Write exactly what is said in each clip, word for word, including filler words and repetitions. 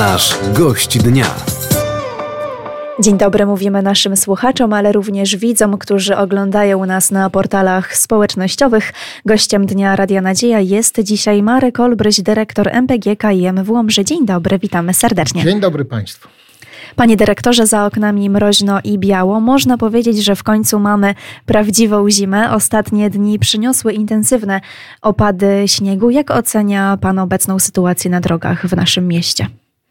Nasz gość dnia. Dzień dobry, mówimy naszym słuchaczom, ale również widzom, którzy oglądają nas na portalach społecznościowych. Gościem Dnia Radia Nadzieja jest dzisiaj Marek Olbryś, dyrektor M P G K I M w Łomży. Dzień dobry, witamy serdecznie. Dzień dobry Państwu. Panie dyrektorze, za oknami mroźno i biało. Można powiedzieć, że w końcu mamy prawdziwą zimę. Ostatnie dni przyniosły intensywne opady śniegu. Jak ocenia Pan obecną sytuację na drogach w naszym mieście?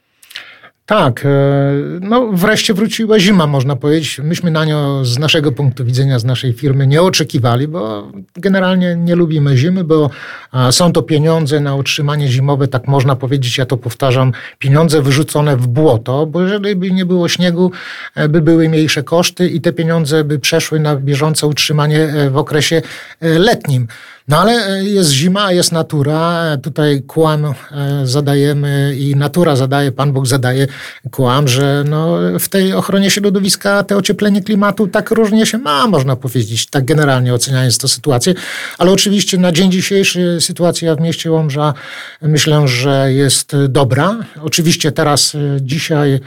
Tak, no wreszcie wróciła zima, można powiedzieć. Myśmy na nią z naszego punktu widzenia, z naszej firmy nie oczekiwali, bo generalnie nie lubimy zimy, bo są to pieniądze na utrzymanie zimowe, tak można powiedzieć, ja to powtarzam, pieniądze wyrzucone w błoto, bo jeżeli by nie było śniegu, by były mniejsze koszty i te pieniądze by przeszły na bieżące utrzymanie w okresie letnim. No ale jest zima, jest natura, tutaj kłam zadajemy i natura zadaje, Pan Bóg zadaje kłam, że no w tej ochronie środowiska te ocieplenie klimatu tak różnie się ma, można powiedzieć, tak generalnie oceniając tę sytuację, ale oczywiście na dzień dzisiejszy sytuacja w mieście Łomża myślę, że jest dobra. Oczywiście teraz dzisiaj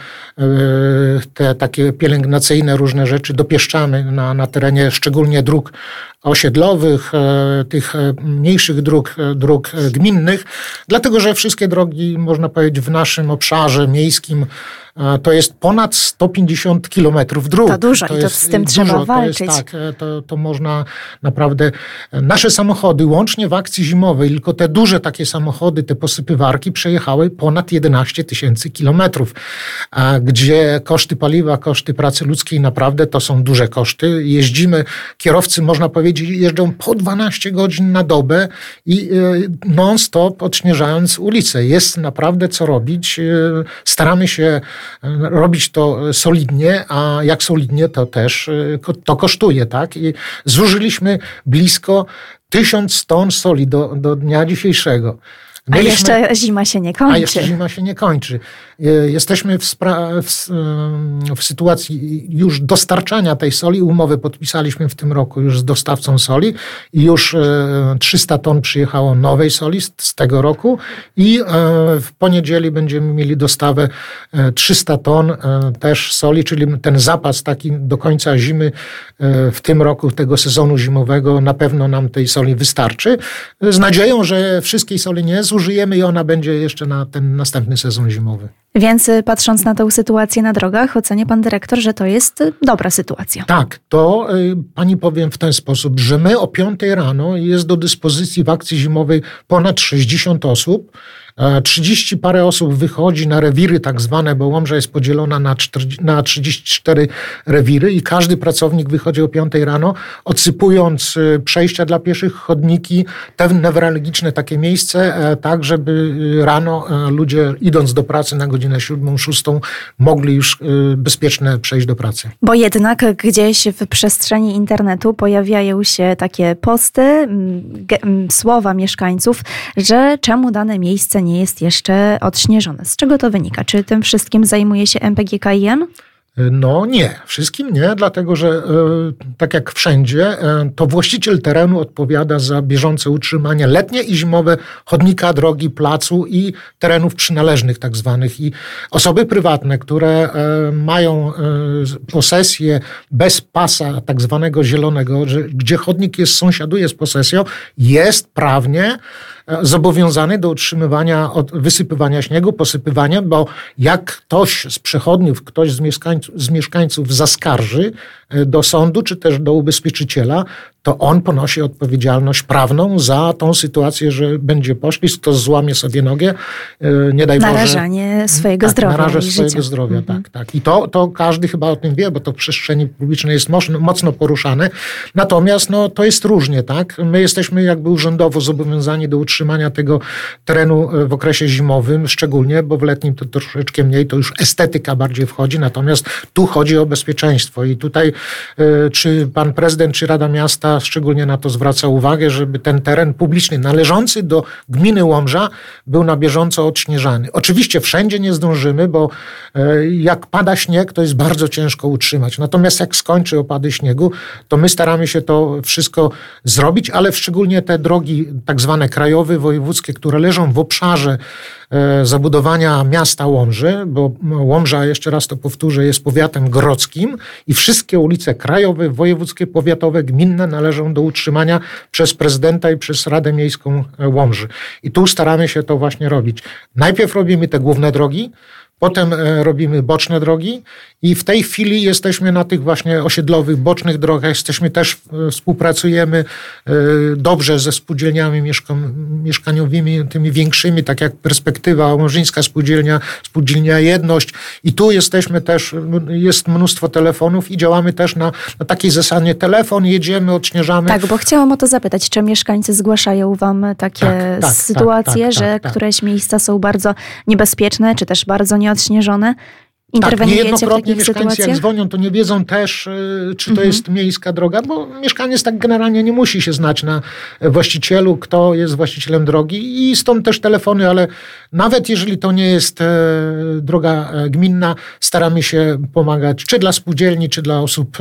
te takie pielęgnacyjne różne rzeczy dopieszczamy na, na terenie szczególnie dróg osiedlowych, tych mniejszych dróg, dróg gminnych, dlatego że wszystkie drogi, można powiedzieć, w naszym obszarze miejskim to jest ponad sto pięćdziesiąt kilometrów dróg. To dużo to i to z tym dużo, trzeba walczyć. To jest, tak, to, to można naprawdę... Nasze samochody, łącznie w akcji zimowej, tylko te duże takie samochody, te posypywarki przejechały ponad jedenaście tysięcy kilometrów, gdzie koszty paliwa, koszty pracy ludzkiej naprawdę to są duże koszty. Jeździmy, kierowcy, można powiedzieć, jeżdżą po dwanaście godzin na dobę i non-stop odśnieżając ulice. Jest naprawdę co robić. Staramy się robić to solidnie, a jak solidnie, to też to kosztuje, tak? I zużyliśmy blisko tysiąc ton soli do, do dnia dzisiejszego. Mieliśmy, a jeszcze zima się nie kończy. A jeszcze zima się nie kończy. Jesteśmy w, spra- w, w sytuacji już dostarczania tej soli. Umowę podpisaliśmy w tym roku już z dostawcą soli i już trzysta ton przyjechało nowej soli z, z tego roku i w poniedzieli będziemy mieli dostawę trzysta ton też soli, czyli ten zapas taki do końca zimy w tym roku, tego sezonu zimowego, na pewno nam tej soli wystarczy. Z nadzieją, że wszystkiej soli nie zużyjemy i ona będzie jeszcze na ten następny sezon zimowy. Więc patrząc na tę sytuację na drogach, ocenia pan dyrektor, że to jest dobra sytuacja. Tak, to y, pani powiem w ten sposób, że my o piątej rano jest do dyspozycji w akcji zimowej ponad sześćdziesiąt osób. trzydzieści parę osób wychodzi na rewiry tak zwane, bo Łomża jest podzielona na, czterdzieści, na trzydzieści cztery rewiry i każdy pracownik wychodzi o piątej rano, odsypując przejścia dla pieszych, chodniki, te newralgiczne takie miejsce, tak żeby rano ludzie idąc do pracy na godzinę siódmą, szóstą mogli już bezpieczne przejść do pracy. Bo jednak gdzieś w przestrzeni internetu pojawiają się takie posty, ge- słowa mieszkańców, że czemu dane miejsce nie jest jeszcze odśnieżone. Z czego to wynika? Czy tym wszystkim zajmuje się M P G K I M? No nie, wszystkim nie, dlatego że e, tak jak wszędzie, e, to właściciel terenu odpowiada za bieżące utrzymanie letnie i zimowe chodnika, drogi, placu i terenów przynależnych tak zwanych. I osoby prywatne, które e, mają e, posesję bez pasa tak zwanego zielonego, że, gdzie chodnik jest, sąsiaduje z posesją, jest prawnie zobowiązany do utrzymywania, od wysypywania śniegu, posypywania, bo jak ktoś z przechodniów, ktoś z mieszkańców, z mieszkańców zaskarży do sądu, czy też do ubezpieczyciela, to on ponosi odpowiedzialność prawną za tą sytuację, że będzie poślizg, kto złamie sobie nogę, nie daj Boże. Narażanie swojego tak, zdrowia naraża i swojego życia. zdrowia, Mhm. tak, tak. I to, to każdy chyba o tym wie, bo to w przestrzeni publicznej jest mocno, mocno poruszane. Natomiast no, to jest różnie, tak. My jesteśmy jakby urzędowo zobowiązani do utrzymania tego terenu w okresie zimowym, szczególnie, bo w letnim to troszeczkę mniej, to już estetyka bardziej wchodzi, natomiast tu chodzi o bezpieczeństwo i tutaj y, czy pan prezydent, czy Rada Miasta szczególnie na to zwraca uwagę, żeby ten teren publiczny należący do gminy Łomża był na bieżąco odśnieżany. Oczywiście wszędzie nie zdążymy, bo y, jak pada śnieg, to jest bardzo ciężko utrzymać. Natomiast jak skończy opady śniegu, to my staramy się to wszystko zrobić, ale szczególnie te drogi tak zwane krajowe, wojewódzkie, które leżą w obszarze zabudowania miasta Łomży, bo Łomża, jeszcze raz to powtórzę, jest powiatem grodzkim i wszystkie ulice krajowe, wojewódzkie, powiatowe, gminne należą do utrzymania przez prezydenta i przez Radę Miejską Łomży. I tu staramy się to właśnie robić. Najpierw robimy te główne drogi, potem robimy boczne drogi i w tej chwili jesteśmy na tych właśnie osiedlowych, bocznych drogach. Jesteśmy też, współpracujemy dobrze ze spółdzielniami mieszkaniowymi, tymi większymi, tak jak Perspektywa, Łomżyńska Spółdzielnia, Spółdzielnia Jedność. I tu jesteśmy też, jest mnóstwo telefonów i działamy też na, na takiej zasadzie telefon, jedziemy, odśnieżamy. Tak, bo chciałam o to zapytać, czy mieszkańcy zgłaszają wam takie tak, tak, sytuacje, tak, tak, że tak, któreś tak. miejsca są bardzo niebezpieczne, czy też bardzo nieodśnieżone? Interweniujecie tak, niejednokrotnie w takich mieszkańcy sytuacjach? Jak dzwonią, to nie wiedzą też, czy to mhm. jest miejska droga, bo mieszkaniec tak generalnie nie musi się znać na właścicielu, kto jest właścicielem drogi i stąd też telefony, ale nawet jeżeli to nie jest droga gminna, staramy się pomagać czy dla spółdzielni, czy dla osób,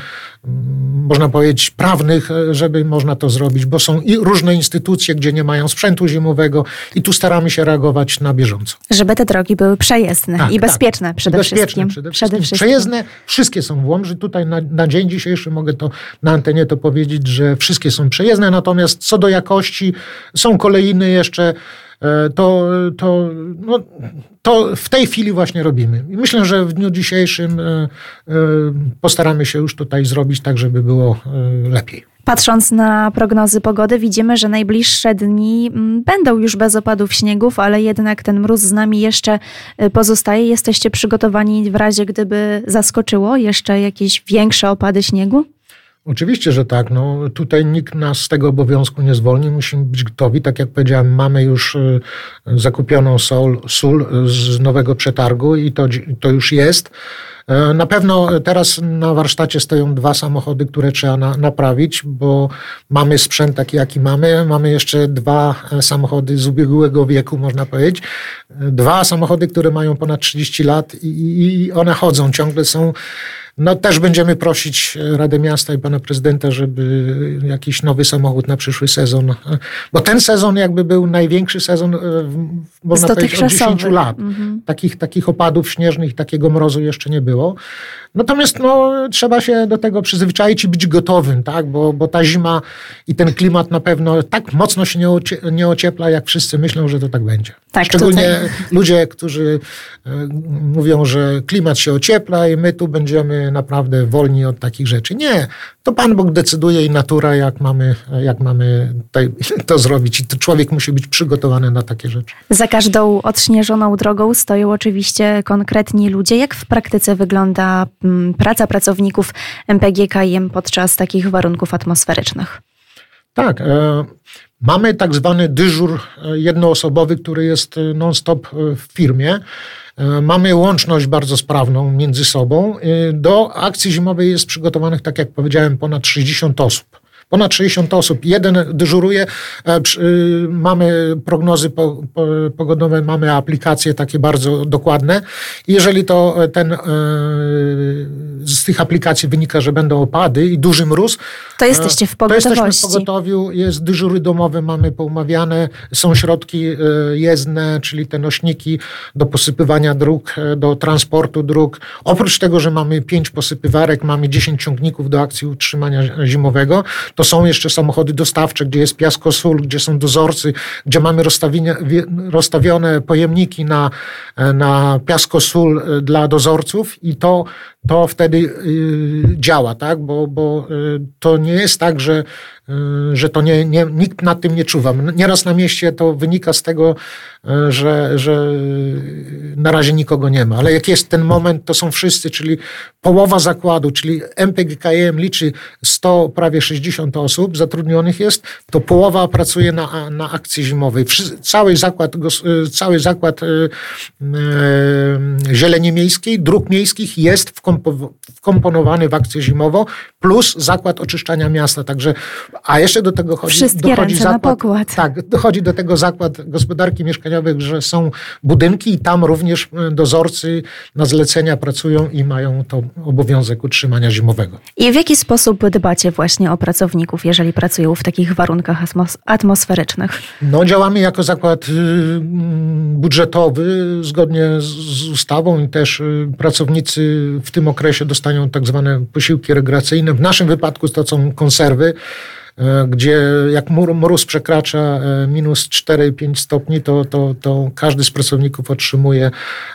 można powiedzieć, prawnych, żeby można to zrobić, bo są i różne instytucje, gdzie nie mają sprzętu zimowego i tu staramy się reagować na bieżąco. Żeby te drogi były przejezdne tak, i bezpieczne tak. przede Bezpieczne wszystkim. Przede wszystkim. Przede wszystkim. Przejezdne, wszystkie są w Łomży. Tutaj na, na dzień dzisiejszy mogę to na antenie to powiedzieć, że wszystkie są przejezdne, natomiast co do jakości są kolejny jeszcze, to, to, no, to w tej chwili właśnie robimy. I myślę, że w dniu dzisiejszym postaramy się już tutaj zrobić tak, żeby było lepiej. Patrząc na prognozy pogody, widzimy, że najbliższe dni będą już bez opadów śniegów, ale jednak ten mróz z nami jeszcze pozostaje. Jesteście przygotowani w razie, gdyby zaskoczyło jeszcze jakieś większe opady śniegu? Oczywiście, że tak. No, tutaj nikt nas z tego obowiązku nie zwolni. Musimy być gotowi. Tak jak powiedziałem, mamy już zakupioną sól, sól z nowego przetargu i to, to już jest. Na pewno teraz na warsztacie stoją dwa samochody, które trzeba na, naprawić, bo mamy sprzęt taki, jaki mamy. Mamy jeszcze dwa samochody z ubiegłego wieku, można powiedzieć. Dwa samochody, które mają ponad trzydzieści lat i, i one chodzą, ciągle są. No też będziemy prosić Radę Miasta i pana prezydenta, żeby jakiś nowy samochód na przyszły sezon, bo ten sezon jakby był największy sezon, można powiedzieć, od dziesięciu lat. Mhm. Takich, takich opadów śnieżnych, takiego mrozu jeszcze nie było. Natomiast no, trzeba się do tego przyzwyczaić i być gotowym, tak? bo, bo ta zima i ten klimat na pewno tak mocno się nie, ocie, nie ociepla, jak wszyscy myślą, że to tak będzie. Tak, szczególnie tutaj ludzie, którzy y, mówią, że klimat się ociepla i my tu będziemy naprawdę wolni od takich rzeczy. Nie, to Pan Bóg decyduje i natura, jak mamy, jak mamy tutaj to zrobić. I to człowiek musi być przygotowany na takie rzeczy. Za każdą odśnieżoną drogą stoją oczywiście konkretni ludzie. Jak w praktyce wygląda praca pracowników M P G K I M podczas takich warunków atmosferycznych? Tak, e, mamy tak zwany dyżur jednoosobowy, który jest non-stop w firmie. E, mamy łączność bardzo sprawną między sobą. E, do akcji zimowej jest przygotowanych, tak jak powiedziałem, ponad sześćdziesiąt osób. Ponad sześćdziesiąt osób. Jeden dyżuruje. Mamy prognozy pogodowe, mamy aplikacje takie bardzo dokładne. Jeżeli to ten, z tych aplikacji wynika, że będą opady i duży mróz, to jesteście w pogotowości. To jesteśmy w pogotowiu. Jest dyżury domowe, mamy poumawiane. Są środki jezdne, czyli te nośniki do posypywania dróg, do transportu dróg. Oprócz tego, że mamy pięć posypywarek, mamy dziesięć ciągników do akcji utrzymania zimowego, to są jeszcze samochody dostawcze, gdzie jest piaskosól, gdzie są dozorcy, gdzie mamy rozstawione pojemniki na, na piaskosól dla dozorców i to, to wtedy y, działa, tak? Bo, bo y, to nie jest tak, że, y, że to nie, nie, nikt nad tym nie czuwa. Nieraz na mieście to wynika z tego, y, że, że na razie nikogo nie ma. Ale jak jest ten moment, to są wszyscy, czyli połowa zakładu, czyli M P G K I M liczy sto, prawie sześćdziesiąt osób zatrudnionych jest, to połowa pracuje na, na akcji zimowej. Cały zakład, cały zakład y, y, zieleni miejskiej, dróg miejskich jest w wkomponowany w akcję zimową, plus zakład oczyszczania miasta. Także, a jeszcze do tego chodzi, Wszystkie dochodzi ręce zakład, na pokład. Tak, dochodzi do tego zakład gospodarki mieszkaniowej, że są budynki i tam również dozorcy na zlecenia pracują i mają to obowiązek utrzymania zimowego. I w jaki sposób dbacie właśnie o pracowników, jeżeli pracują w takich warunkach atmosferycznych? No, działamy jako zakład budżetowy zgodnie z ustawą i też pracownicy w tym okresie dostają tak zwane posiłki rekreacyjne. W naszym wypadku to są konserwy, gdzie jak mróz przekracza minus cztery pięć stopni, to, to, to każdy z pracowników otrzymuje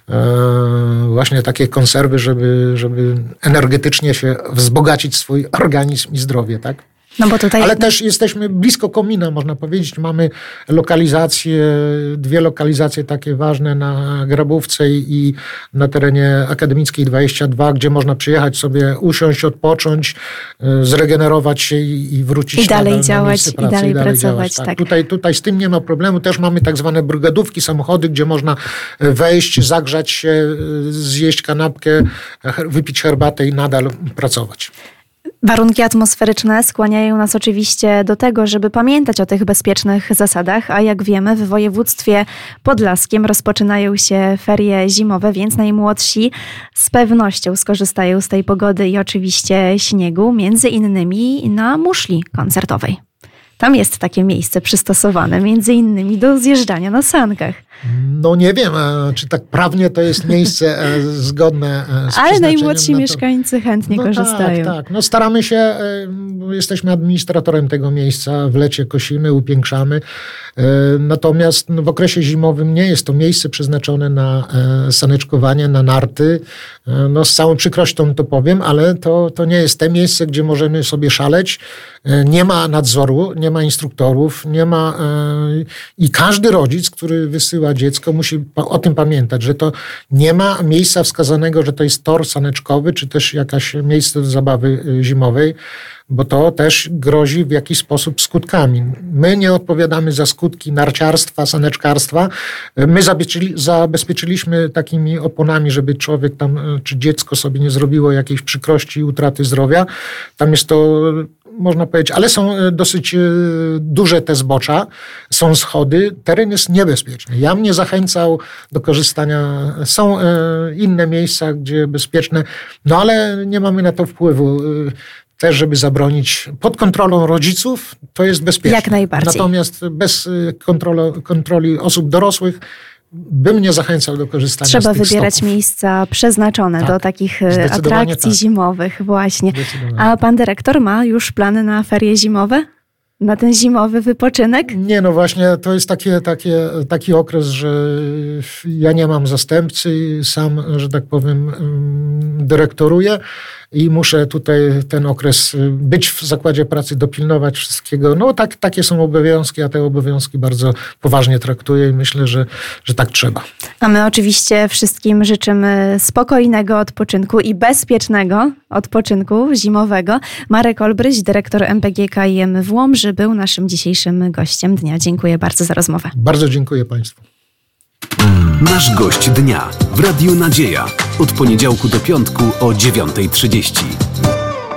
właśnie takie konserwy, żeby, żeby energetycznie się wzbogacić swój organizm i zdrowie, tak? No bo tutaj... Ale też jesteśmy blisko komina, można powiedzieć. Mamy lokalizacje, dwie lokalizacje takie ważne na Grabówce i na terenie Akademickiej dwadzieścia dwa, gdzie można przyjechać sobie, usiąść, odpocząć, zregenerować się i, i wrócić I dalej na, działać, na pracy, i dalej, i dalej pracować. działać. Tak. Tak. Tutaj, tutaj z tym nie ma problemu. Też mamy tak zwane brygadówki, samochody, gdzie można wejść, zagrzać się, zjeść kanapkę, wypić herbatę i nadal pracować. Warunki atmosferyczne skłaniają nas oczywiście do tego, żeby pamiętać o tych bezpiecznych zasadach, a jak wiemy, w województwie podlaskim rozpoczynają się ferie zimowe, więc najmłodsi z pewnością skorzystają z tej pogody i oczywiście śniegu, między innymi na muszli koncertowej. Tam jest takie miejsce przystosowane, między innymi do zjeżdżania na sankach. No nie wiem, czy tak prawnie to jest miejsce zgodne z Ale najmłodsi to... mieszkańcy chętnie no korzystają. Tak, tak. No staramy się, jesteśmy administratorem tego miejsca, w lecie kosimy, upiększamy. Natomiast no, w okresie zimowym nie jest to miejsce przeznaczone na saneczkowanie, na narty. No z całą przykrością to powiem, ale to, to nie jest te miejsce, gdzie możemy sobie szaleć. Nie ma nadzoru, nie ma instruktorów, nie ma i każdy rodzic, który wysyła dziecko, musi o tym pamiętać, że to nie ma miejsca wskazanego, że to jest tor saneczkowy, czy też jakaś miejsce do zabawy zimowej, bo to też grozi w jakiś sposób skutkami. My nie odpowiadamy za skutki narciarstwa, saneczkarstwa. My zabezpieczyliśmy takimi oponami, żeby człowiek tam, czy dziecko sobie nie zrobiło jakiejś przykrości i utraty zdrowia. Tam jest to, można powiedzieć, ale są dosyć duże te zbocza, są schody, teren jest niebezpieczny. Ja mnie zachęcał do korzystania, są inne miejsca, gdzie bezpieczne, no ale nie mamy na to wpływu. Też, żeby zabronić pod kontrolą rodziców, to jest bezpieczne. Jak najbardziej. Natomiast bez kontroli, kontroli osób dorosłych bym nie zachęcał do korzystania Trzeba z tych wybierać stoków. miejsca przeznaczone tak, do takich atrakcji tak. zimowych właśnie. A pan dyrektor ma już plany na ferie zimowe? Na ten zimowy wypoczynek? Nie, no właśnie to jest takie, takie, taki okres, że ja nie mam zastępcy, sam, że tak powiem, dyrektoruję i muszę tutaj ten okres być w zakładzie pracy, dopilnować wszystkiego. No tak, takie są obowiązki, a te obowiązki bardzo poważnie traktuję i myślę, że, że tak trzeba. A my oczywiście wszystkim życzymy spokojnego odpoczynku i bezpiecznego odpoczynku zimowego. Marek Olbryś, dyrektor M P G K I M w Łomży, był naszym dzisiejszym gościem dnia. Dziękuję bardzo za rozmowę. Bardzo dziękuję Państwu. Nasz gość dnia w Radiu Nadzieja. Od poniedziałku do piątku o dziewiąta trzydzieści.